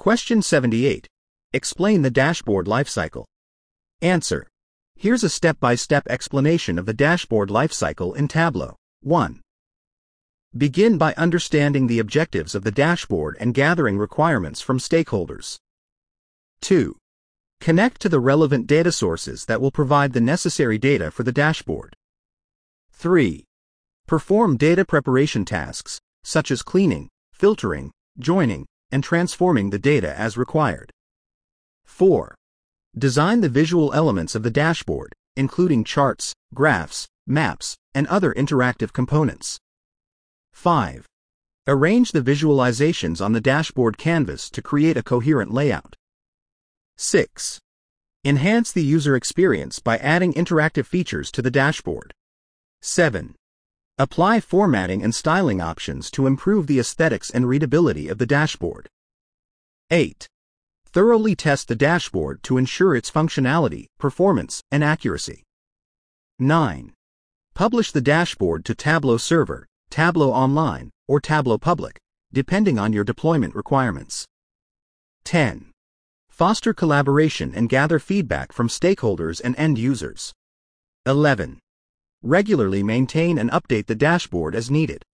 Question 78. Explain the dashboard lifecycle. Answer. Here's a step-by-step explanation of the dashboard lifecycle in Tableau. 1. Begin by understanding the objectives of the dashboard and gathering requirements from stakeholders. 2. Connect to the relevant data sources that will provide the necessary data for the dashboard. 3. Perform data preparation tasks, such as cleaning, filtering, joining, and transforming the data as required. 4. Design the visual elements of the dashboard, including charts, graphs, maps, and other interactive components. 5. Arrange the visualizations on the dashboard canvas to create a coherent layout. 6. Enhance the user experience by adding interactive features to the dashboard. 7. Apply formatting and styling options to improve the aesthetics and readability of the dashboard. 8. Thoroughly test the dashboard to ensure its functionality, performance, and accuracy. 9. Publish the dashboard to Tableau Server, Tableau Online, or Tableau Public, depending on your deployment requirements. 10. Foster collaboration and gather feedback from stakeholders and end users. 11. Regularly maintain and update the dashboard as needed.